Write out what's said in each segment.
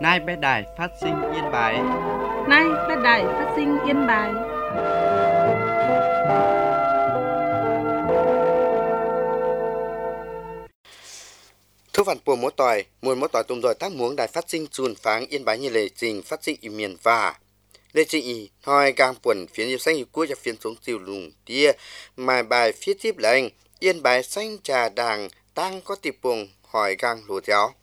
Nay bé đài phát sinh Yên Bái. Nay bé đài phát sinh Yên Bái. Thu phản của mỗi tỏi, muốn mỗi tỏi tùm rồi tác muốn đài phát sinh chuồn pháng Yên Bái như lệ trình phát sinh ý miền và lệ trình ý hỏi càng buồn phiến yêu xanh yêu cuối cho phiến xuống chiều lùng tia mà bài phía tiếp lệnh Yên Bái xanh trà đàng tăng có tiệp buồn hỏi càng lùa giáo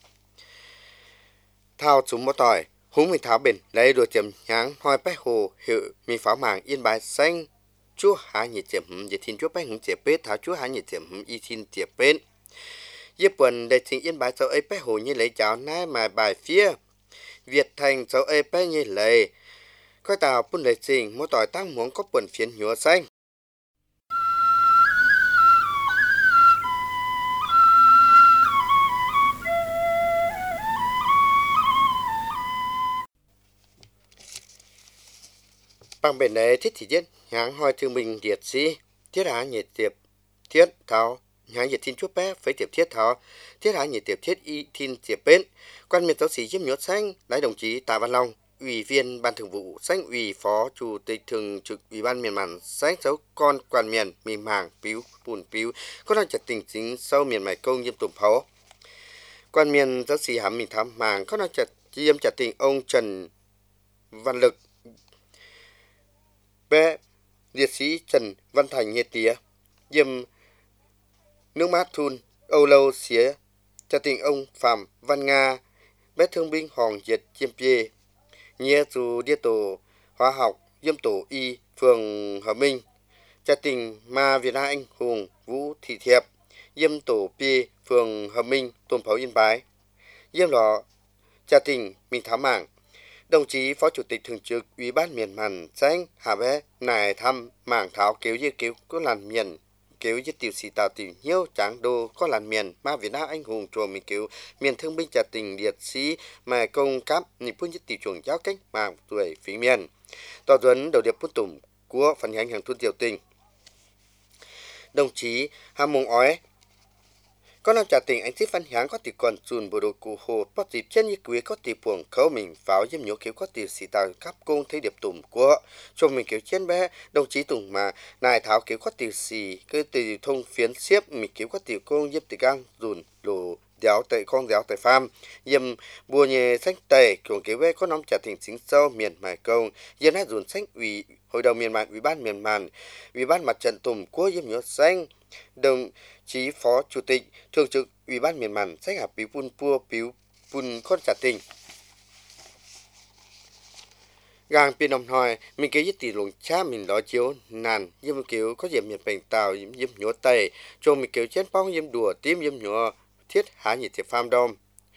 thao chúng mỗi tỏi húng mình tháo bền lấy đồ chấm nháng hỏi bách hồ hiệu mi pháo màng Yên Bái xanh chúa há nhiệt chấm về thiên chúa bách hứng chẹp bết tháo chúa há nhiệt chấm y thiên chẹp bết Yếp quần để trình Yên Bái cháu ấy bách hồ như lấy cháu nai mà bài phía Việt Thành cháu ấy bách như lấy coi tàu bún lấy trình mỗi tỏi tăng muốn có quần phiến nhúa xanh bằng bên đấy thiết thì thiết nháng hỏi thương mình điệt sĩ thiết há nhiệt tiệp thiết tháo nháng nhiệt thiên chúa bé phải tiệp thiết tháo thiết há nhiệt tiệp thiết y thiên tiệp bên quan miền giáo sĩ chiếm nhúa xanh lái đồng chí Tạ Văn Long Ủy viên Ban Thường vụ Xanh Ủy Phó Chủ tịch Thường trực Ủy ban miền Màn Xanh cháu con quan miền mìm hàng piu bùn piu có đang chặt tình chính sau miền mải công nhiễm tụm pháo quan miền giáo sĩ hàm mình thám màng có đang chặt chiếm chặt tình ông Trần Văn Lực bé liệt sĩ Trần Văn Thành nhiệt tía diêm nước mát thun Âu Lâu xía chặt tình ông Phạm Văn Nga bé thương binh Hòn Diệt chiêm pie Nhia dù địa tổ hóa học diêm tổ y phường Hòa Minh cha tình ma Việt Nam anh hùng Vũ Thị Thiệp diêm tổ pi phường Hòa Minh Tôn Pháo Yên Bái diêm lọ cha tình Minh Thám Mảng đồng chí Phó Chủ tịch Thường trực Ủy ban miền Màn Xanh Hà Bé nài thăm mảng tháo kéo dư kéo có làn miền kéo dư tiểu sĩ tạo tiểu nhiêu tráng đô có làn miền ma Việt Nam anh hùng chùa mình kéo miền thương binh trả tình liệt sĩ mà công cáp nhịp phun dư tiểu chuồng giáo cách mạng tuổi phí miền tòa tuấn đầu điệp phun tùng của phần hành hàng thôn tiểu tình đồng chí Hà Mông Ói có năm trả tình anh thích văn hiáng có tỷ còn chùn bộ đồ cụ hồ bắt dịp trên như quý có tỷ buồng khấu mình pháo diêm nhố kéo có tỷ xì tàu cắp công thấy điệp tùm của cho mình kéo trên bé đồng chí tùng mà nài tháo kéo có tỷ xì cứ tỷ thông phiến xiếp mình kéo có tỷ công diêm tỷ gang dùn đồ đéo tại con đéo tại farm diêm bùa nhẹ sách tề kiểu kéo bé có năm trả tình chính sâu miền mài công diêm hát dùn sách ủy hội đồng miền màn ủy ban miền màn ủy ban mặt trận tùm của diêm nhố xanh đồng chí Phó Chủ tịch Thường trực Ủy ban miền Màn sách hạp piu pun pua piu pun con trả tình gang pin đồng hỏi mình kế tỷ lùng cha mình đó chiếu nàn diêm kiểu có diệm miền bành tàu diêm nhúa tây cho mình kiểu chén bóng diêm đùa tím diêm nhúa thiết há nhiệt thiệp farm dom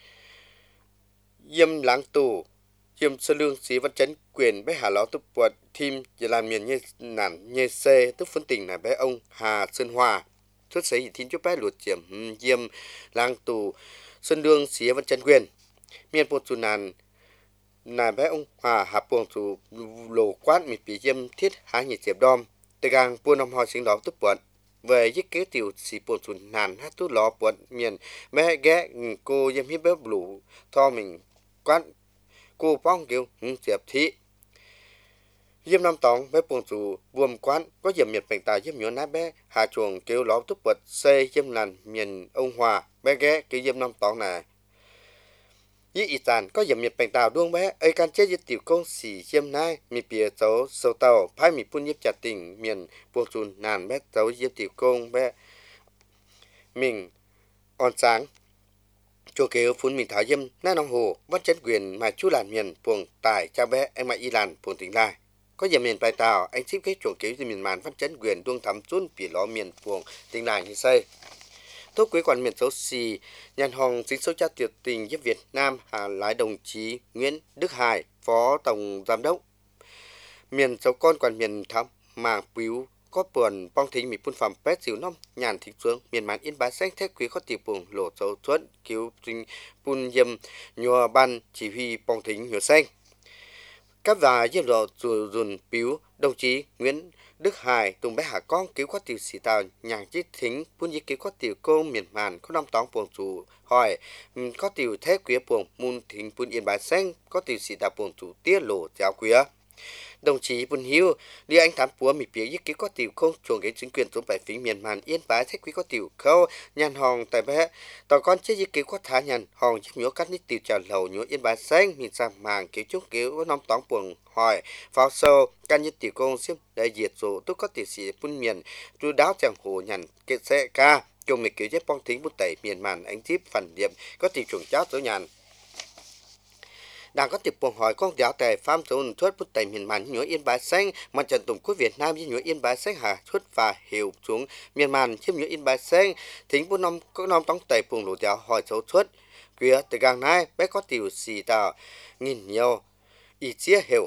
diêm lãng tù diêm sơ lương sĩ văn chấn quyền bé hà ló túc quật thim giờ làm miền như nản như xe tức phân tình là bé ông Hà Sơn Hòa thuyết sĩ thiên chúa bé luật chiếm diêm lang tù xuân đương xía văn chân quyền miền bộ chủ nàn là bé ông Hòa hạp buồng chủ lồ quát mịt bị diêm thiết há nhiệt diệp đom từ gang buôn năm hoa sinh đó tức quận về giết kế tiểu sĩ bộ chủ nàn hát tu lò quận miền bé ghé cô diêm hiếp bé lũ tho mình quát cô phong kiểu diệp thị diêm năm tòng bé buồng chủ buồm quán có diệm miệt bành tài diêm nhớ nát bé hà chuồng kêu ló túc vật xây diêm làn miền ông Hòa bé ghé cái diêm năm tòng này với ý tàn có diệm miệt bành tàu đuông bé ấy can chết với tiểu công xỉ diêm nai mi bìa cháu sâu tàu phái mi phun nhiếp chặt tình miền buồng chủ nàn bé cháu diêm tiểu công bé mình on sáng chùa kêu phun mình tháo diêm na nong hồ văn chấn quyền mà chú làn miền buồng tài cha bé em mà y làn buồng tỉnh lai có giờ miền bài tàu anh ship cái chuồng kéo từ miền màn phát triển quyền đuông thắm chốn bị ló miền buồng tình này như xây tốt quý quản miền xấu xì nhàn hồng chính số cha tiệt tình giúp Việt Nam hà lái đồng chí Nguyễn Đức Hải phó tổng giám đốc miền xấu con quản miền thắm màng piu có buồn bong thính bị phun phẩm pet xíu năm nhàn thịt xuống miền màn Yên Bái xanh thép quý có tiệp buồng lỗ xấu thuận cứu tinh phun diêm nhòa ban chỉ huy bong thính nhòa xanh các và diêm lộ dùn piu đồng chí Nguyễn Đức Hải tùng bé hạ con cứu có tiểu sĩ tàu nhàng chít thính buôn gì cứu có tiểu cô miền màn có năm tóng buồn chủ hỏi có tiểu thế quý buồn môn thính buôn yên bài xanh có tiểu sĩ tàu buồn chủ tiết lộ giáo quý. Đồng chí Bùn Hiếu, đi anh thám búa mì phía giết ký có tiểu không chuồng cái chính quyền xuống bài phí miền màn yên bái thế quý có tiểu khâu nhàn hòn tại bé tàu con chết giết ký có thả nhàn hòn giúp nhớ cắt nít tiểu trà lầu nhớ yên bái xanh mình ra màng cứu chút cứu có năm tóng buồn hỏi pháo sâu can nhất tiểu công xếp đại diệt rồi tôi có tiểu sĩ bún miền tôi đáo chẳng hồ nhàn kết xe ca chung mì cứu giết bong thính bút tẩy miền màn ánh tiếp phần điểm có tiểu chuồng cháo tới nhàn đang có tiệp buồn hỏi con giáo tại farm zone thuất bút tẩy miền màn nhớ yên bái xanh mặt trận tổng quốc Việt Nam với nhớ yên bái xanh hà thuất và hiểu xuống miền màn chiếm nhớ yên bái xanh thính bút năm có năm tống tẩy buồn lộ giáo hỏi dấu thuất kia từ gang nay bé có tiểu xì tàu nghìn nhiều ý chia hiểu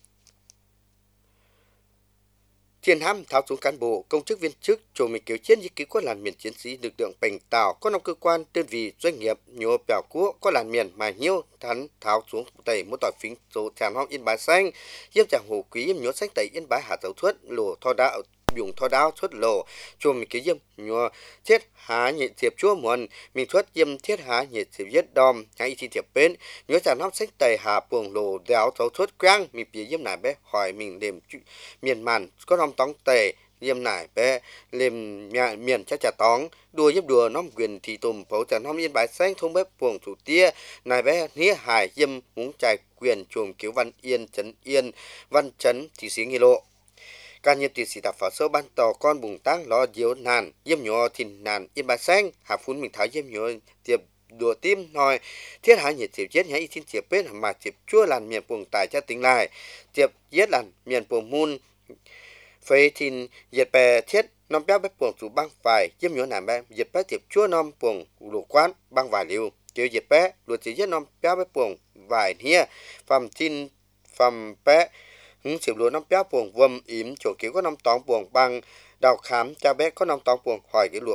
thiên hãm tháo xuống cán bộ công chức viên chức chủ mình cứu chiến di cứu có làn miền chiến sĩ lực lượng bành tàu có năm cơ quan đơn vị doanh nghiệp nhiều biểu quốc có làn miền mà nhiều thắn tháo xuống tẩy một tỏi phím số tràn hoang yên bái xanh yếm chẳng hồ quý yếm nhớ xanh tẩy yên bái hạ dấu thuất lồ tho đạo dùng tho đao xuất lồ chùa mình cái yếm nhua thiết há nhiệt diệp chúa muôn mình xuất yếm thiết há nhiệt diệp yết đom hãy chi diệp bên nhớ chẳng nóc sách tẩy hạ buồng lồ đéo thấu xuất quang mình phía yếm nải bé hỏi mình đềm miền màn có năm tóng tẩy yếm nải bé lềm miền chắc chả tóng đùa yếm đùa nóm quyền thì tùm phấu chẳng nóm yên bái xanh thông bếp buồng thủ tia nải bé nía hải yếm muốn chạy quyền chuồng cứu văn chấn thì xí nghi lộ ca nhiệt tỷ sĩ tập phá sâu ban tàu con bùng tăng lo diếu nàn yếm nhỏ thìn nàn yên bái xanh hạ phun mình tháo yếm nhỏ tiệp đùa tim nói thiết há nhiệt tiệp chết nhảy xin tiệp bên mà tiệp chua làn miền buồng tài cha tính lại tiệp giết làn miền buồng mun phê thìn diệt bè thiết năm béo bếp buồng chủ băng vải yếm nhỏ nàn bé diệt bé tiệp chua năm buồng lục quán băng vải liu chiều diệt bé lùa chỉ giết năm béo bếp buồng vải hia phàm thìn phàm bé chịu lúa năm béo buồng vâm yếm chỗ kiểu có năm tóng buồng bằng đào khám cha bé có năm tóng buồng hỏi cái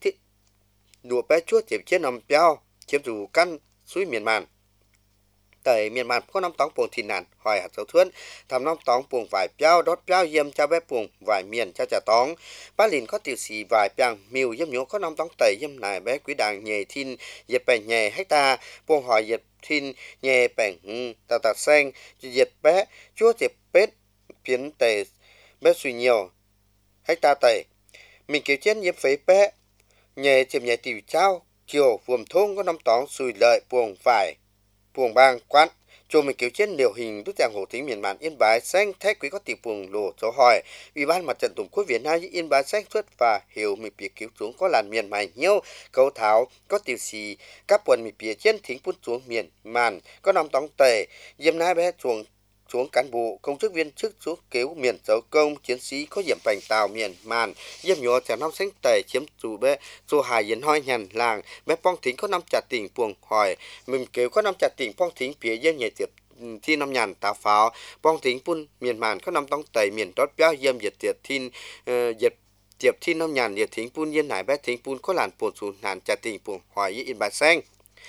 lúa bé chúa chịu chết năm béo chiếm dù căn suối miền màn tại miền màn có năm tóng buồng thì nản hỏi hạt dấu thuẫn thầm năm tóng buồng vải béo đốt béo yếm cha bé buồng vải miền cha trả tóng bá lìn có tiểu sĩ vải béo miêu yếm nhố có năm tóng tẩy yếm nải bé quý đàng nhẹ thin dệt bè nhẹ hecta buồng hỏi dệt thin nhẹ bèn tà xanh dệt bé chúa dệt bết phiến tẩy bé suy nhiều hecta tẩy mình kêu chết yếm phế bé nhẹ chìm nhẹ tiểu trao chiều vùng thôn có năm tóng sùi lợi buồng vải buồng bang quán cho mình cứu chiến liều hình đúc dạng hồ tính miền màn yên bái xanh thách quý có tỷ buồng lồ số hỏi ủy ban mặt trận tổ quốc Việt Nam yên bái xanh xuất và hiểu mình bị cứu xuống có làn miền mày nhiêu cấu tháo có tiểu xì các quần mình bị chiến thính phun xuống miền màn có năm tóng tề yếm nai bé xuống cán bộ công chức viên chức xuống cứu miền dấu công chiến sĩ có nhiệm bành tàu miền màn yếm nhỏ theo năm xanh tề chiếm chủ bé số hài yến hoi nhàn làng bé pong thính có năm chặt tỉnh buồng hỏi mình cứu có năm chặt tỉnh pong thính phía yếm nhẹ tiệp thi năm nhàn tà pháo pong thính pun miền màn có năm tông tề miền đốt béo yếm diệt tiệp thin diệt tiệp thi năm nhàn diệt thính pun yên nải bé thính pun có làn buồn sùn nàn chặt tỉnh buồng hỏi yên bát xanh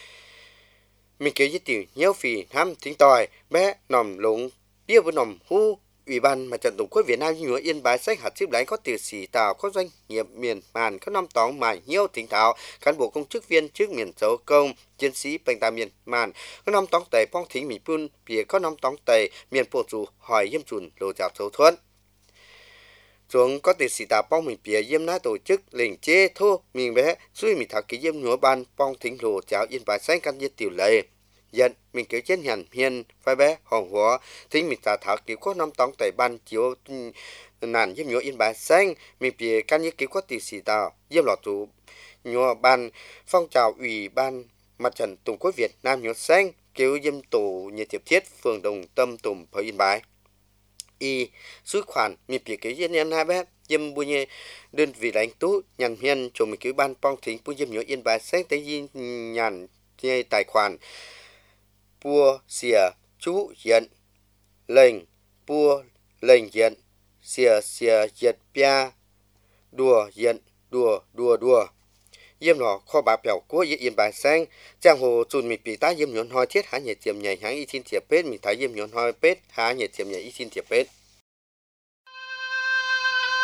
mình kêu với tiểu nhiêu phì ham tính tòi bé nòm lúng bia với nòm hu ủy ban mặt trận tổ quốc Việt Nam như yên bái sách hạt xếp đánh có tiểu sĩ tàu có doanh nghiệp miền màn có năm tóng mà nhiêu tính thảo cán bộ công chức viên chức miền dấu công chiến sĩ bành tà miền màn có năm tóng tề phong thính mỹ pun bìa có năm tóng tề miền bộ chủ hỏi yếm chùn lô dạo thấu thuận xuống có tiểu sĩ tàu phong mình bìa yếm ná tổ chức lệnh chê thô mình bé suy mình thảo ký yếm nhúa ban phong thính lô cháo yên bái sách căn nhiệt tiểu lệ dân mình kêu chết hẳn hiền phải bé hòn hóa thính mình ta thảo kiểu có năm tóng tại ban chiếu nàn yếm nhúa yên bái xanh mình bìa căn nhiệt kiểu có tiểu sĩ tàu yếm lọ chủ nhúa ban phong trào ủy ban mặt trận tổ quốc Việt Nam nhúa xanh kêu yếm tổ nhiệt tiệp thiết phường Đồng Tâm tùm ở yên bái y suy khoản mình bìa cái yên nhân hai bé yếm bùi nhẹ đơn vị lãnh tú nhàn hiền cho mình kêu ban phong thính bùi yếm nhúa yên bái xanh tới yin nhàn tài khoản bua xìa chú hiện lệnh bua lệnh hiện xìa diệt bia đùa hiện đùa yếm nó kho bạc biểu của yên bài xanh trang hồ chun mình bị tá yếm nhọn hoi thiết há nhiệt tiệm nhảy háng y thiên tiệp pết mình thấy yếm nhọn hoi pết há nhiệt tiệm nhảy y thiên tiệp pết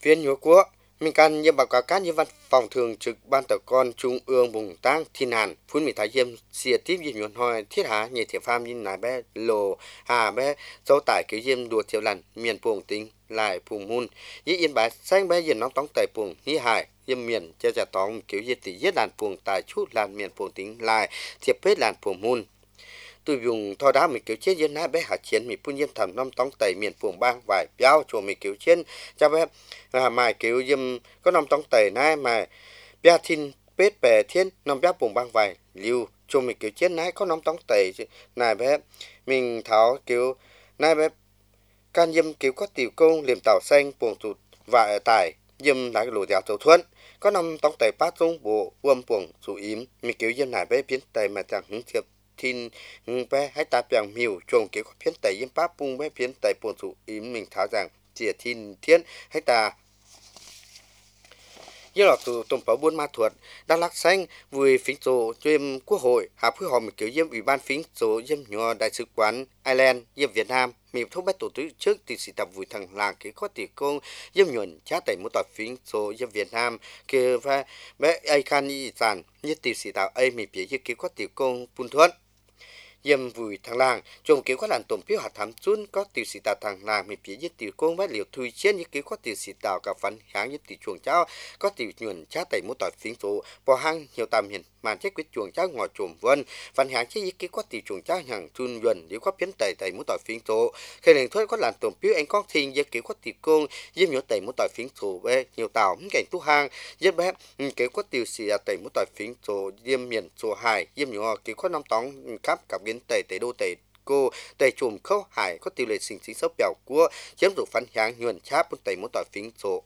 Viên nhúa quốc mình can nhiệm báo cáo các như văn phòng thường trực ban tổ con trung ương bùng tăng thiên hàn phun mỹ thái diêm xìa tiếp diêm nhuận hoi thiết há nhị thiệp pham như nài bé lồ hà bé dấu tải cứu diêm đùa thiệu lần miền puồng tính lại puồng mun dĩ yên bái xanh bé diêm nóng tóng tải puồng ní hải diêm miền che trả tóng cứu diêm tỷ giết làn puồng tài chút làn miền puồng tính lại thiệp hết làn puồng mun tôi dùng thò đá mình kiểu chết dân nát bé hạt chiến mình phun dân thầm năm tống tẩy miền phường bang vài béo chùa mình kiểu chiến cho bé mài kiểu dâm có năm tống tẩy nai mà bé thiên bết bè thiên năm bé phường bang vài liu chùa mình kiểu chiến nai có năm tống tẩy này bé mình tháo kiểu nai bé can dâm kiểu có tiểu công liềm tàu xanh phường tụt vài tải dâm lại lùi dạo tàu thuận có năm tống tẩy bát xuống bộ uông phường chủ yếm mình kiểu dâm này bé biến tẩy mà chẳng hứng thiệp thiên bé hãy ta bằng miêu trồng kiểu phiến tây yếm pháp bung bé phiến tây buồn thủ yếm mình tháo rằng chỉ thiên thiên hãy ta như là từ tổng bảo buôn ma thuật đắk lắk xanh vui phím số chuyên quốc hội hạ phối hợp kiểu yếm ủy ban phím số yếm nhỏ đại sứ quán Ireland yếm Việt Nam mình thông báo tổ chức trước từ sự tập vui thằng làng cái có tỷ công yếm nhuận trả tẩy một tòa phím số yếm Việt Nam kia và bé ai can y sản như từ sự tạo ai mình biết cái có tỷ công buôn thuận yếm vui thằng làng trồng kiểu có làn tổn phiếu hạt thắm chun có tiểu sĩ tạo thằng làng mình biết tiểu công với liều thui chiến như kiểu có tiểu sĩ tạo cả phần hàng như tiểu chuồng cháu có tiểu nhuận trả tẩy một tỏi phím số bỏ hang nhiều tạm hiện màn chết quyết chuồng cháu ngồi trộm vân phần hàng chứ như kiểu có tiểu chuồng cháu hàng chun nhuận nếu có biến tẩy tẩy một tỏi phím số khi liền thôi có làn tổn phiếu anh con thiên như kiểu có tiểu công yếm nhớ tẩy một tỏi phím số về nhiều tàu cảnh tu hang yếm bé kiểu có tiểu sĩ tẩy một tỏi phím số yếm miền số hài yếm nhớ kiểu có năm tóng khắp cả biến tẩy tẩy đô tẩy cô tẩy chùm khâu hải có tỷ lệ sinh chính số bèo của chiếm dụng phán hàng nhuận cháp một tẩy một tỏi phím số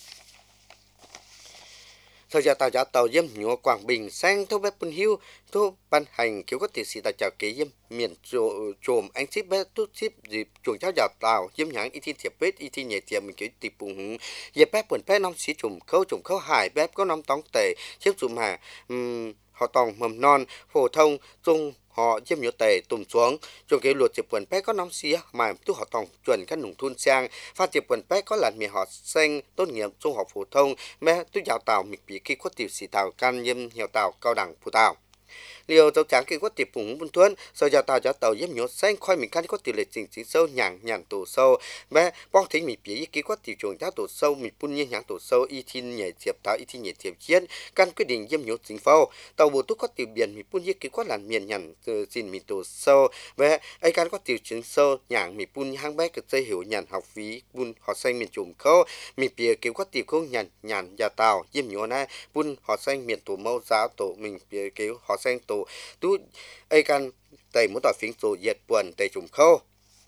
thời gian tàu yếm nhớ Quảng Bình sang thô bé bún hiu thô ban hành kiểu có tỷ sĩ tại chợ kế yếm miền chùm anh ship bé tốt ship dịp chuồng cháu giàu tàu yếm nháng y thi thiệp bết y thi nhẹ tiệm mình kiểu tỷ bùng dịp bé bẩn bé năm xí chùm khâu hải bé có năm tóng tẩy chiếm dụng mà họ tòng mầm non phổ thông trung họ chiếm nhớ tề tùm xuống trong cái luật chụp quần bé có năm xía mà tu họ tòng chuẩn các nông thôn sang phát chụp quần bé có làn miền họ xanh tốt nghiệp trung học phổ thông mẹ tu giáo tàu mịch bị khi có tiểu sĩ tàu can nhâm hiệu tàu cao đẳng phù tàu liều tàu trắng khi có tiệp phụng buôn thuần sau giờ tàu yếm nhớ xanh khoai mình can có tỷ lệ chính sâu nhàng tổ sâu bé bong thấy mình bị khi có tiểu chuồng giáo tổ sâu mình phun nhiên nhàng tổ sâu y thiên nhẹ tiệp tàu y thiên nhẹ tiệp chiến can quyết định yếm nhớ chính phâu tàu bộ tu có tiểu biển mình phun khi có làn miền nhàng xin mình tổ sâu bé ai can có tiểu chính sâu nhàng mình phun hang bé cực dây hiểu nhàng học phí phun họ xanh miền chùm khâu mình bị kiểu có tiểu không nhàng nhà tàu yếm nhớ này phun họ xanh miền tổ mẫu giáo tổ mình bị kiểu họ xanh tổ tu ai can tây muốn tỏi phiến số diệt buồn tây trùng khâu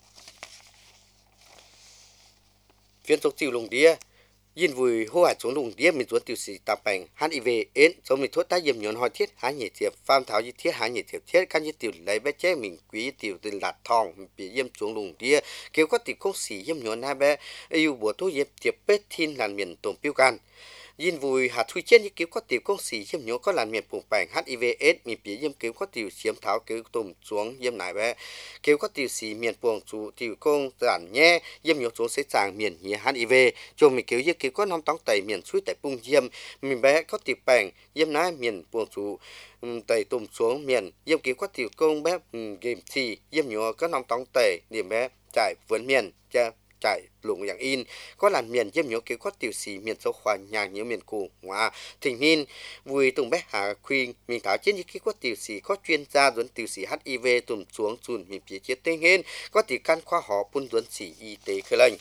phiến số tiêu lùng đĩa yên vui hô hạt xuống lùng đĩa mình xuống tiêu sĩ tạp bành HIV AIDS số mình thuốc tá yếm nhọn hỏi thiết há nhị thiệp pham tháo như thiết há nhị thiệp thiết can như tiểu lấy bé chế mình quý tiểu từ lạt thòng bị yếm xuống lùng đĩa kêu có tiểu không xỉ yếm nhọn hai bé yêu bùa thuốc yếm thiệp bết thiên làn miền tổn piêu can yên vui hạt thui chết như kiểu có tiểu công sĩ chiếm nhớ có làn miền vùng bành HIV/AIDS mình bị yếm kiểu có tiểu chiếm tháo kiểu tùm xuống yếm lại bé kiểu có tiểu sĩ miền vùng chủ tiểu công giản nhẹ yếm nhớ xuống sẽ chàng miền nhẹ HIV cho mình kiểu như kiểu có năm tóng tẩy miền suối tại bung yếm mình bé có tiểu bành yếm nái miền vùng chủ tẩy tùm xuống miền yếm kiểu có tiểu công bé game thì yếm nhớ có năm tóng tẩy điểm bé trải vườn miền cha trải lùng dạng in có làn miền yếm nhớ kiểu có tiểu sĩ miền sâu khoa nhàng nhớ miền cù ngoa thình hin vui tùng bé hà khuyên mình tháo trên những cái có tiểu sĩ có chuyên gia dẫn tiểu sĩ HIV tùm xuống chùn mình phía chết tên hen có tiểu can khoa họ phun dẫn sĩ y tế khởi lệnh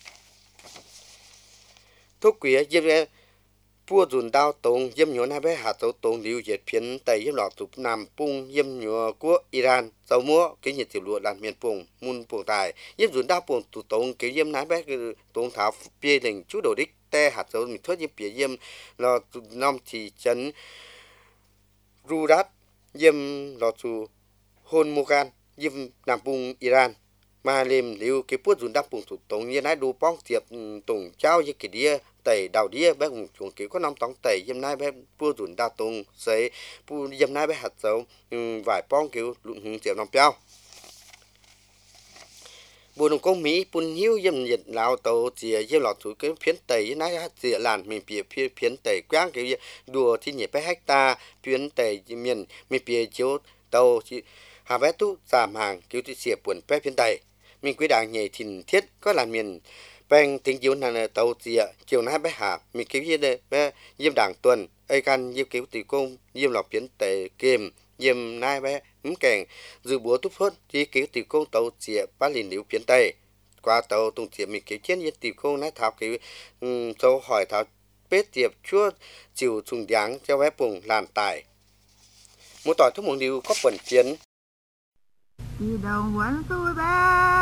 thuốc quý yếm pua dùn đao tông yếm nhớ hai bé hạt dấu tông liu diệt phiến tây yếm lọ tụp nam pung yếm nhớ của Iran dầu múa cái nhiệt tiểu lụa làn miền vùng mun vùng tài yếm dùn đao vùng tụ tông cái yếm hai bé tông thảo bia đình chú đồ đích te hạt dấu mình thoát yếm bia yếm lọ năm thị trấn Rudat yếm lọ tụ hôn mogan yếm nam pung Iran mà liềm liu cái pua dùn đao vùng tụ tông như nãy đồ bong tiệp tùng trao như cái đĩa tẩy đào đĩa bé cùng chuồng kiểu có năm tóng tẩy yếm nai bé pua dùn đa tung sấy pu yếm nai bé hạt dấu vài pong kiểu lụn triệu năm piao bộ đồng công Mỹ bùn hiu yếm nhiệt lão tàu chỉ yếm lọt thủ cái phiến tây nãy chỉ làn mình bìa phiến tây quang cái đùa thì nhẹ bé hecta phiến tây miền mình bìa chiếu tàu chỉ hà bé tu giảm hàng cứu thì xỉa buồn bé phiến tây mình quý đảng nhảy thìn thiết có làn miền bèn tiếng chiếu là tàu chỉ chiều nãy bé hà mình cứu gì đây bé yếm đảng tuần ai can yếm cứu từ công yếm lọt phiến tây kìm yếm nai bé kèn dự búa túp phốt chỉ cứu từ công tàu chỉ ba liền liễu phiến tây qua tàu tung tiệp mình cứu chiến yên từ công nãy thảo cứu châu hỏi thảo bết tiệp chúa chịu trùng đáng cho bé bùng làn tải một tỏi thuốc mông điều có phần chiến đi đồng vẫn tôi bé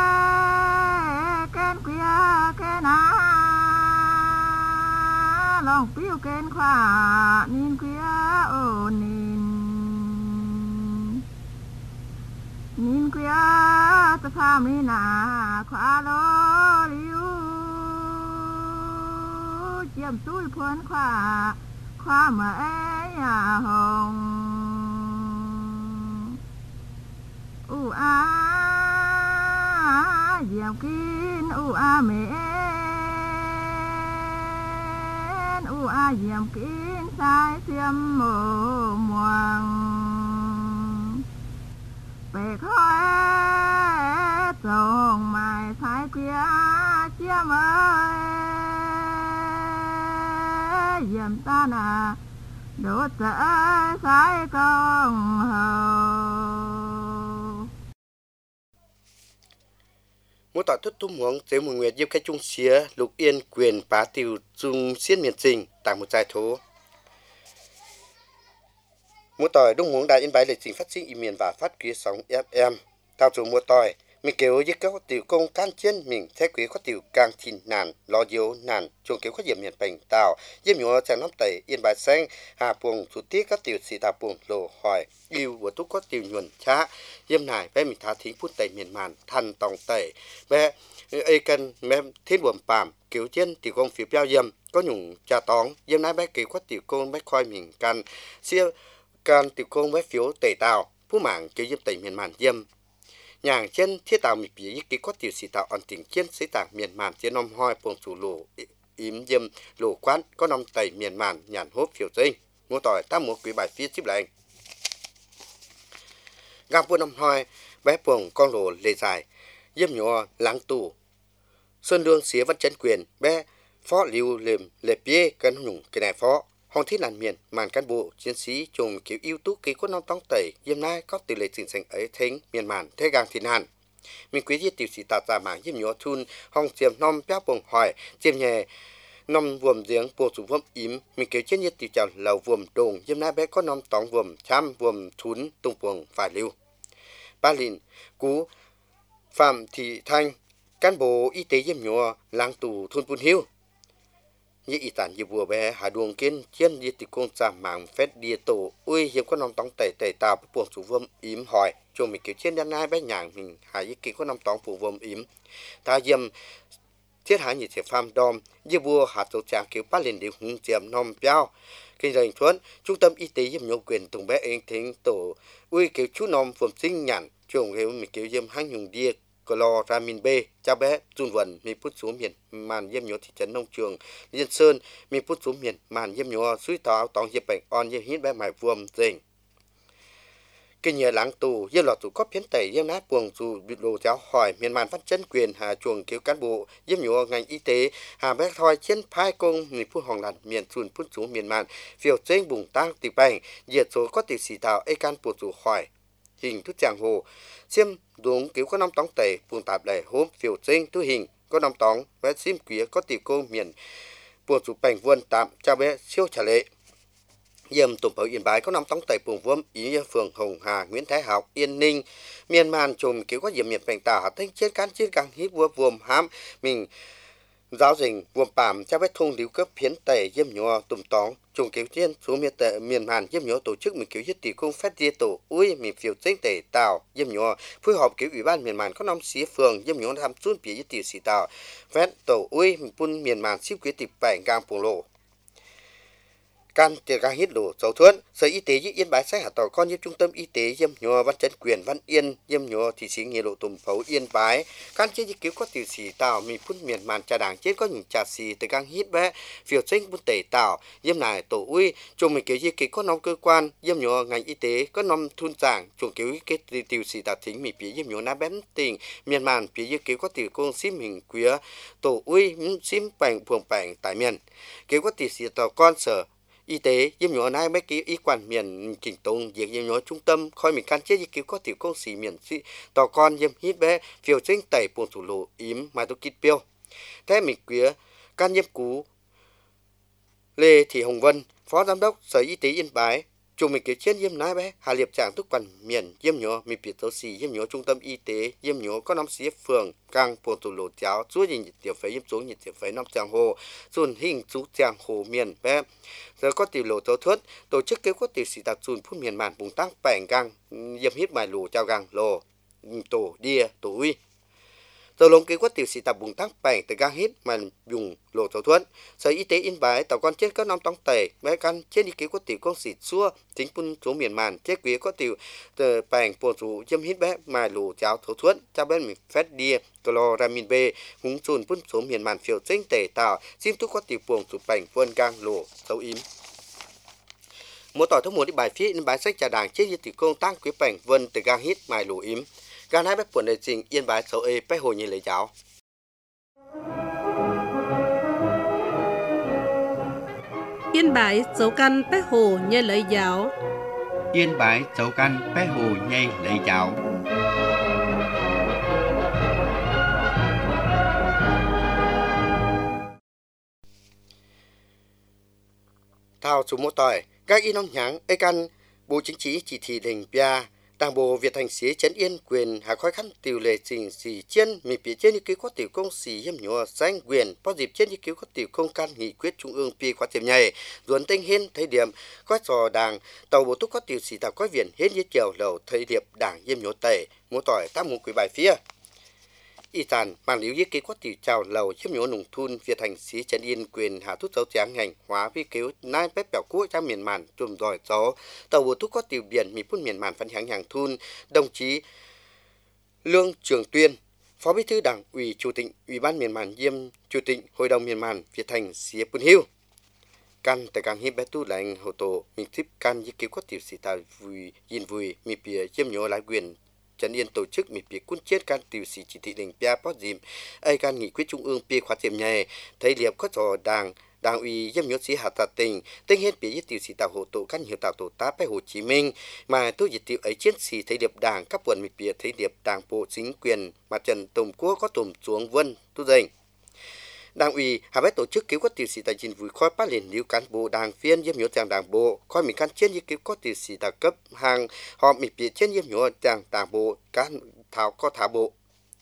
kén quia kén lòng phiêu kén khoa nín quia ôn nín quia ta pha mi na khoa lo liu chiêm túi phun khoa mà ấy hồng diệm kín mến diệm kín sai xiêm mồ muang về khói trồng mài thái kia chiêm ơi diệm ta nà đốt dỡ sai công hầu một tỏi thuốc tung huống chế một nguyệt giúp cái trung xía lục yên quyền phá tiêu dung xiên miền trình tại một giải thố một tỏi đông huống đại yên bái lịch trình phát sinh miền và phát quý sóng FM thao chủ một tỏi mình kêu với các tiểu công can chiến mình thế quý có tiểu càng thìn nàn lo yếu nàn chuồng kêu có diệm miền bình tàu diệm nhỏ chẳng nắm tẩy yên bài xanh hà buồng chủ tiết các tiểu sĩ ta buồng lộ hỏi yêu của túc có tiểu nhuận chá diệm này bé mình thả thính phút tẩy miền màn thành tòng tẩy bé ai cần bé thiên buồm pàm kêu chiến tiểu công phía bao diệm có nhung trà tóng diệm này bé kêu có tiểu công bé khoai mình can siêu can tiểu công bé phiếu tẩy tàu phú mạng kêu diệm tẩy miền màn diệm nhàng trên thiết tạo mịch bí kí có tiểu sĩ tạo ẩn tình chiến sĩ tảng miền màn trên năm hoi buồng chủ lỗ ím diêm lỗ quán có năm tẩy miền màn nhàn hốp phiểu dây mua tỏi ta mua quý bài phía chip lại gặp buôn năm hoi bé buồng con lỗ lề dài diêm nhỏ láng tù sơn lương xía văn chấn quyền bé phó liu lềm lề bia cân nhung cái này phó hòn thiết làn miền màn cán bộ chiến sĩ trùng kiểu ưu tú ký có năm tông tẩy diêm nai có tỷ lệ trình thành ấy thính miền màn thế gang thiên hàn mình quý diệt tiểu sĩ tạt giả mảng diêm nhỏ thun hong diêm nom béo bồng hỏi diêm nhẹ nom vuông giếng bộ chủ vuông ím mình kêu chiến diệt tiểu chào lầu vuông đồng diêm nai bé có năm tông vuông cham vuông thún tung vuông phải lưu ba lìn cú phạm thị thanh cán bộ y tế diêm nhỏ làng tù thôn Bùn Hiu như y tản như bùa bé hà đường kiên chiến như tì công giảm mạng phép địa tổ ui hiếm có năm tông tẩy tẩy tàu buộc chủ vâm ím hỏi cho mình kiểu chiến đan ai bé nhàng mình hà ý kỹ có năm tông phụ vâm ím ta diêm thiết hạ như thể phàm đom như bùa hà tổ trạng kiểu bắt lên điều hung diệm nom béo kinh doanh thuận trung tâm y tế diêm nhô quyền tùng bé anh thính tổ ui kiểu chú nom phồm sinh nhàn chồng kiểu mình kiểu diêm hang nhung điếc lo ramin b cha bé run vần mi put xuống miền màn diêm nhỏ thị trấn nông trường liên sơn mi put xuống miền màn diêm nhỏ suy táo tòng diệp bệnh on diêm hít bé mải vuông dình kinh nhờ láng tù diêm lọt tù có phiến tẩy diêm nát buồng dù bị đồ giáo hỏi miền màn phát chân quyền hà chuồng cứu cán bộ diêm nhỏ ngành y tế hà bé thoi chiến phai công mi put hòng làn miền xuân put xuống miền màn phiêu dình bùng tăng tịch bệnh diệt số có tỷ sĩ tàu ai can bộ chủ hỏi hình thức giang hồ xiêm đúng cứu có năm tóng tẩy buồn tạp đầy hôm phiêu sinh thứ hình có năm tóng vẽ xiêm quía có tỷ cô miền buồn chủ bành vườn tạm cha bé siêu trả lệ Diêm tổng bảo Yên Bái có năm tóng tẩy buồng vuông ý phường Hồng Hà Nguyễn Thái Học Yên Ninh miền màn chùm cứu có diệm miền bành tả hà thanh chết cán chết càng hít vua vuông hám mình giáo dình vuông pàm cha bé thung liu cấp phiến tẩy diêm nhỏ tùm tóng trùng cứu chiến xuống miền màn diêm nhỏ tổ chức mình cứu giết tỷ cung phát diê tổ ui mình phiêu chính tẩy tàu diêm nhỏ phối hợp cứu ủy ban miền màn có năm xí phường diêm nhỏ làm xuống phía giết tỷ xí tàu vét tổ ui mình pun miền màn xíp quyết tỷ bảy gang buồng lộ can tiền gang hít đổ dấu thuẫn sở y tế Yên Bái sẽ hạ tỏ con như trung tâm y tế Diêm Nhòa Văn Chấn Quyền Văn Yên Diêm Nhòa thị sĩ nghĩa lộ tùm phấu Yên Bái can chế di cứu có tiểu sĩ tàu mi phun miền màn trà đảng trên có những trà xì từ gang hít bé phiêu sinh bút tẩy tàu Diêm nải tổ uy chung mình cứu di cứu có nông cơ quan Diêm Nhòa ngành y tế có nông thun giảng chung cứu cái tiểu sĩ tàu thính mi phía Diêm Nhòa na bén tình miền màn phía di cứu có tiểu công sim hình quía tổ uy sim bành phường bành tại miền cứu có tiểu sĩ tàu con sở y tế Diêm Nhòa nay mấy cái y quản miền chỉnh tông việc Diêm Nhòa trung tâm khoi mình can chế di cứu có tiểu công sĩ miền sĩ tàu con Diêm hít bé phiêu sinh tẩy buồn thủ lộ ím mai tôi kít piêu thế mình quía can nhiễm cú Lê Thị Hồng Vân phó giám đốc sở y tế Yên Bái chung mình cứu trên Diêm nái bé hà liệp trạng thức quản miền Diêm Nhòa mình biệt tấu xì Diêm Nhòa trung tâm y tế Diêm Nhòa có năm xí phường càng buồn thủ lộ cháo chúa gì nhiệt tiểu phế Diêm xuống nhiệt tiểu phế năm tràng hồ dùn hình chú tràng hồ miền bé giờ có tiểu lộ tấu thuất tổ chức kêu có tiểu sĩ tạc dùn phun miền màn bùng tăng bẻng gang Diêm hít bài lù trao gang lồ tổ đia tổ uy tàu lồng kêu có tiểu sĩ tạc bùng tăng bẻng từ gang hít mà dùng lộ tấu thuất sở y tế Yên Bái tàu con trên các năm tông tẩy bé căn trên đi kêu có tiểu công sĩ xua chính phun số miền màn chết quý có tiểu từ bẻng buồn thủ Diêm hít bé mà lù cháo tấu thuất cho bên mình phép đia chloramin B húng dùn phun số miền màn phiêu sinh tẩy tạo sim tu có tiểu buồn thủ bẻng vươn gang lồ tấu im một tỏi thông muốn đi bài phía Yên Bái sách trà đảng chế diệt công tăng quý bảnh vân từ gang hít mài lù ím gang hai bếp quần đề trình Yên Bái sầu e bé hồ như lấy giáo Yên Bái dấu căn bé hồ như lấy giáo. Yên Bái dấu căn bé hồ nhây lấy giáo. thao số một tỏi các y nông nháng ấy căn bộ chính trị chỉ thị đình bia đảng bộ Việt Thành xí trấn Yên quyền hạ khói khăn tiểu lệ trình xì trên mi phía trên như cứu có tiểu công xì Diêm Nhòa danh quyền bao dịp trên như cứu có tiểu công can nghị quyết trung ương pi khóa tiệm nhảy duẩn tinh hiên thấy điểm có trò đảng tàu bộ túc có tiểu xì tàu có viện hiến như chiều lầu thấy điệp đảng Diêm Nhòa tẩy mua tỏi tam mùng quý bài phía y tàn màn liễu yết kế có tiểu chào lầu Diêm Nhòa nùng thun Việt Thành xí trấn Yên quyền hạ thút dấu tráng ngành hóa vi cứu nai bếp bẻo cũ trong miền màn trùm giỏi gió tàu bộ túc có tiểu biển mi phun miền màn phân hàng hàng thun đồng chí Lương Trường Tuyên phó bí thư đảng ủy chủ tịch ủy ban miền màn Diêm chủ tịch hội đồng miền màn Việt Thành xí Pun Hiu căn tại càng hiệp bé tu lành hồ tổ mình tiếp căn yết kế có tiểu sĩ tài vui yên vui mi bìa Diêm Nhòa lái quyền Trấn Yên tổ chức mi bìa quân chết can tiểu sĩ chỉ thị đình bia bót dìm ai can nghị quyết trung ương bìa khóa tiệm nhẹ thấy liệp có trò đảng ủy Diêm Nhòa sĩ hạ tà tình tinh hết bìa tiểu sĩ tàu hộ tổ căn hiệu tạo tổ tá bé Hồ Chí Minh mà tôi dịch tiểu ấy chiến sĩ thấy điệp đảng các quận mi bìa thấy điệp đảng bộ chính quyền mặt trận tổng quốc có tùm xuống vân tu dành đảng ủy hà bét tổ chức cứu các tiểu sĩ tài chính vui khói phát liền lưu cán bộ đảng viên Diêm Nhòa tràng đảng bộ khói mình can trên như cứu các tiểu sĩ tài cấp hàng họ mình bịa trên Diêm Nhòa tràng đảng bộ cán thảo có thả bộ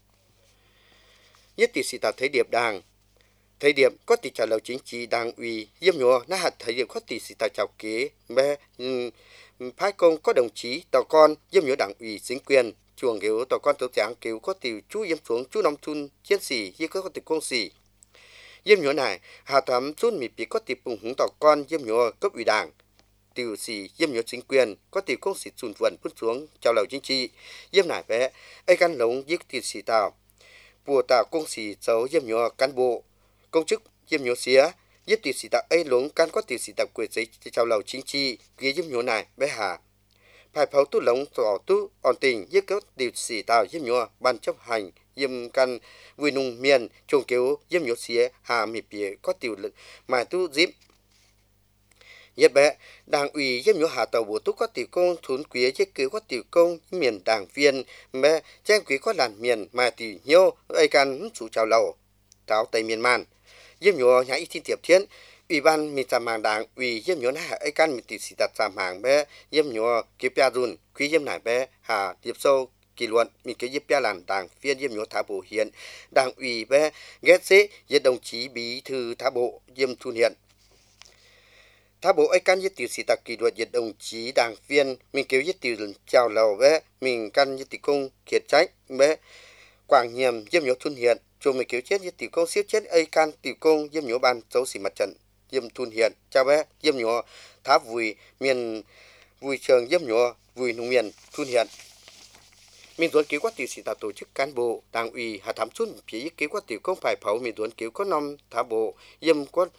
nhất tiểu sĩ tài thấy điệp đảng thấy điệp có tỷ trả lời chính trị đảng ủy Diêm Nhòa na hạt thấy điệp có tiểu sĩ tài chào kế mẹ phái công có đồng chí tàu con Diêm Nhòa đảng ủy chính quyền chuồng cứu tàu con tàu tráng cứu có tiểu chú Diêm xuống chú nông thôn chiến sĩ như có tiểu công sĩ Diêm Nhòa này hạ thắm chốn mi bị có tiểu bùng húng tàu con Diêm Nhòa cấp ủy đảng tiểu sĩ Diêm Nhòa chính quyền có tiểu công sĩ chùn vần phun xuống chào lầu chính trị Diêm này bé ai căn lống giết tiểu sĩ tàu bùa tạo công sĩ giấu Diêm Nhòa cán bộ công chức Diêm Nhòa xía giết tiểu sĩ tàu ai lống can có tiểu sĩ tàu quyền giấy chào lầu chính trị kia Diêm Nhòa này bé hà phải pháo tu lống tỏ tu ổn tình giết các tiểu sĩ tàu Diêm Nhòa ban chấp hành Diêm căn vui nung miền trồng kéo Diêm Nhòa xía hà mi bìa có tiểu lực mà tu dịp nhất bé đảng ủy Diêm Nhòa hạ tàu bộ túc có tiểu công thốn quý chế cứu có tiểu công miền đảng viên bé trang quý có làn miền mà tiểu nhiêu ai can chủ chào lầu táo tây miền man Diêm Nhòa nhã ít thiên tiệp thiên ủy ban mi trà màng đảng ủy Diêm Nhòa hạ ai can mi tiểu sĩ đặt trà màng bé Diêm Nhòa kịp bia dùn quý Diêm nải bé hà điệp sâu kỳ luận mình cái giúp bia làn đảng viên Diêm Nhòa thả bộ hiện đảng ủy bé ghét xế với đồng chí bí thư thả bộ Diêm Thun hiện thả bộ ai can với tiểu sĩ tạc kỳ luật với đồng chí đảng viên mình kêu với tiểu chào lầu bé mình căn với tiểu công kiệt trách bé quảng nhiệm Diêm Nhòa Thun hiện cho mình kêu chết với tiểu công siết chết ai can tiểu công Diêm Nhòa ban dấu xỉ mặt trận yếm thun hiện cha bé yếm nhỏ tháp vui miền vui trường yếm nhỏ vui nông miền thun hiện mình tuấn cứu quát tiểu sĩ tạo tổ chức cán bộ đảng ủy hạ thám xuân phía cứu quát tiểu công phải pháo mình tuấn cứu có năm thả bộ yếm quát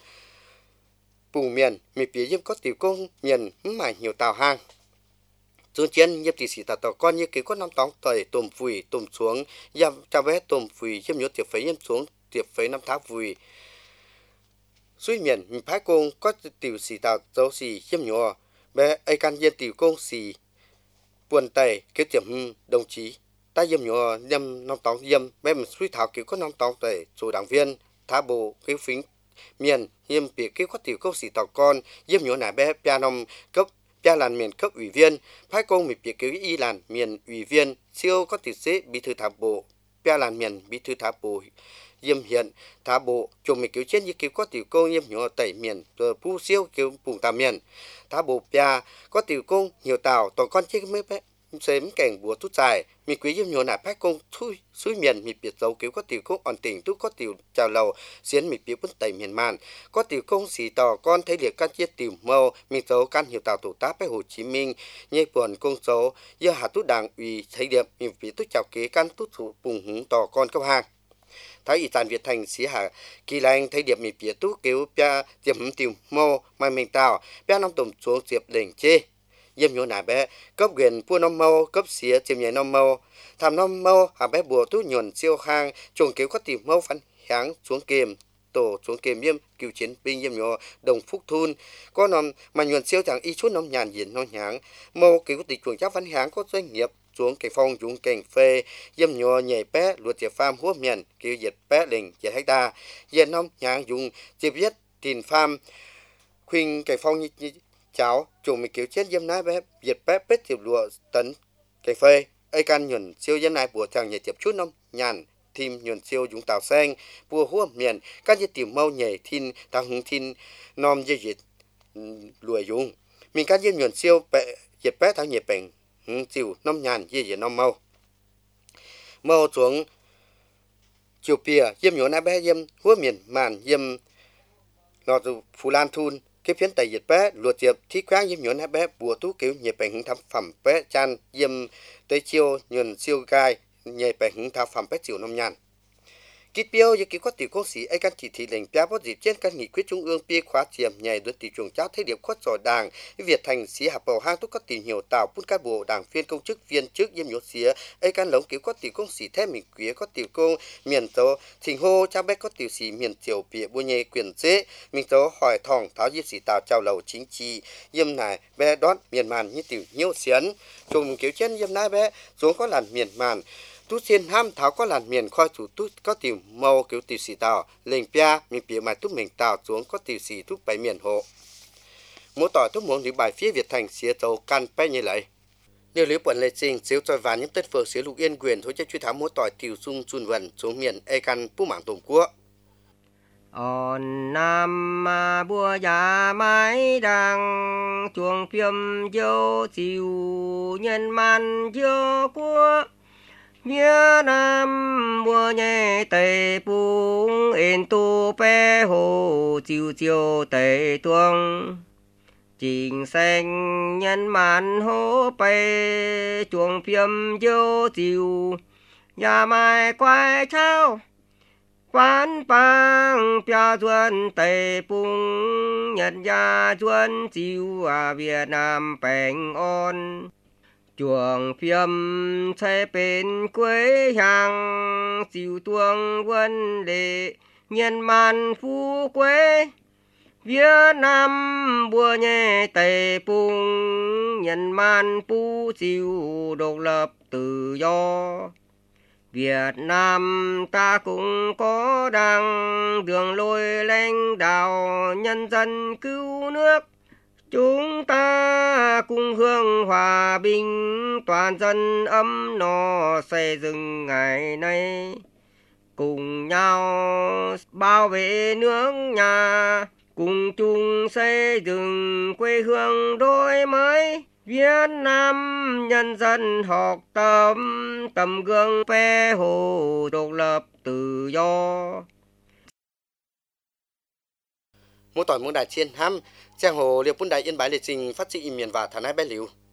bù miền mình phía yếm có tiểu công miền mải nhiều tàu hang Dũng chiến nhập tỷ sĩ tạo tàu con như cứu có năm tóng tẩy tôm phùi tôm xuống yếm cha bé tôm phùi yếm nhỏ tiệp phấy yếm xuống tiệp phấy năm tháp phùi suy miền mình phái công có tiểu sĩ tạo dấu sĩ yếm nhỏ bé ai can yên tiểu công sĩ buồn tẩy cái tiệm đồng chí ta yếm nhỏ yếm năm tóng yếm bé mình suy thảo cứu có năm tóng tẩy chủ đảng viên thả bộ cái phính miền yếm bị cái có tiểu công sĩ tạo con yếm nhỏ nà bé pia năm cấp pia làn miền cấp ủy viên phái công mình bị cứu y làn miền ủy viên siêu có tiểu sĩ bí thư thả bộ pia làn miền bí thư thả bộ yếm hiện thả bộ chồng mình cứu trên như cứu có tiểu công yếm nhỏ tẩy miền rồi pu siêu cứu vùng tà miền thả bộ pia có tiểu công nhiều tàu toàn con chết mới bé sớm cảnh bùa tút dài mình quý yếm nhỏ nà phái công thui suy miền mình biệt dấu cứu có tiểu công ổn tình tu có tiểu chào lầu xiên mình biết bún tẩy miền man có tiểu công xì tò con thấy liệt can chiết tiểu mâu mình dấu can nhiều tàu tổ tác với Hồ Chí Minh nhây buồn công dấu do hạ tút đảng ủy thấy điểm mình biết tút chào kế can tút thủ bùng hứng tò con cấp hàng thái y tàn Việt Thành xí hạ kỳ lành thấy điểm mình biết tút cứu pia tiệm tiểu mâu mà mình tàu pia năm tổng xuống diệp đỉnh chê yếm nhỏ nà bé cấp quyền pua năm mâu cấp xía tiệm nhảy năm mâu tham năm mâu hạ bé bùa tút nhuần siêu khang trồng cứu có tìm mâu phán kháng xuống kềm tổ xuống kềm yếm cứu chiến binh yếm nhỏ đồng phúc thun có nằm mà nhuần siêu chẳng y chút năm nhàn diện nó nháng mâu cứu tịch chuồng chắc phán kháng có doanh nghiệp xuống cảnh phong dùng cảnh phê yếm nhỏ nhảy bé luật tiệp pham húa miền cứu diệt bé lình diệt hecta diệt năm nháng dùng diệt viết tiền pham khuyên cảnh phong như cháu chồng mình cứu chết yếm nái bé diệt bé bết tiệp lụa tấn cảnh phê ai can nhuần siêu yếm nái bùa thằng nhảy tiệp chút năm nhàn thìm nhuần siêu dùng tàu sen bùa húa miền các dây tìm mau nhảy thin thằng hứng thin nom dây diệt lùi dùng mình các dây nhuần siêu bẹ diệt bé thằng nhảy bèn chiều năm nhàn dây diệt năm mau xuống chiều pìa yếm nhỏ nái bé yếm húa miền màn yếm lò từ phù lan thun cái phiến tây dịch bé luật tiệp thi khoáng yếm nhỏ nái bé bùa tú kiểu nhảy bèn hứng thăm phẩm bé chan yếm tới chiều nhuần siêu gai nhảy bèn hứng thăm phẩm bé chiều năm nhàn kít biêu như cứu có tiểu công sĩ ai can chỉ thị lệnh bia bớt dịp trên các nghị quyết trung ương bia khóa chiềm nhảy đối tỷ chuồng cháo thấy điểm khuất sỏi đảng Việt Thành sĩ hạp bầu hang túc có tiền nhiều tạo phun cán bộ đảng viên công chức viên chức yếm nhốt xía ai can lống cứu có tiểu công sĩ thêm mình quý có tiểu công miền tố thình hô cha bé có tiểu sĩ miền triều bịa bùa nhẹ quyền dễ mình tố hỏi thòng tháo yếm sĩ tạo chào lầu chính trị yếm này bé đón miền màn như tiểu nhiêu xiến chồng cứu trên yếm nái bé xuống có làn miền màn tu xin ham tháo có làn miền khoai chủ tu có tiểu mâu cứu tiểu sĩ tàu lệnh pia mình bịa mà túc mình tàu xuống có tiểu sĩ túc bảy miền hộ mỗi tỏi túc muốn đi bài phía Việt Thành xía tàu can bé như vậy nếu lý quận lệ trình xíu tròi ván những tên phượng xíu lục yên quyền thôi cho truy thám mỗi tỏi tiểu sung chun vần xuống miền e can pu mảng tổng quốc on nam ma bùa già mái đằng chuồng phiêm dâu chiều nhân man dâu bùa Việt Nam bùa nhẹ tây bung in tu pe hồ chiều chiều tây tuông chính xanh nhân man hô pe chuồng phiêm dâu chiều nhà mai quay trao quán bang pia duân tây bung nhân gia duân chiều Việt Nam bình an chuồng phiêm sẽ bên quê hàng chiều tuông quân lệ nhân man phú quê Việt Nam bùa nhẹ tây bung nhân man phú chiều độc lập tự do Việt Nam ta cũng có đảng đường lối lãnh đạo nhân dân cứu nước chúng ta cùng hướng hòa bình toàn dân ấm no xây dựng ngày nay cùng nhau bảo vệ nước nhà cùng chung xây dựng quê hương đổi mới Việt Nam nhân dân học tập tấm gương pe hồ độc lập tự do mỗi tỏi mỗi đại chiên ham giang hồ liệp bún đại yên bái liệt trình phát trị miền và thả nai bé liu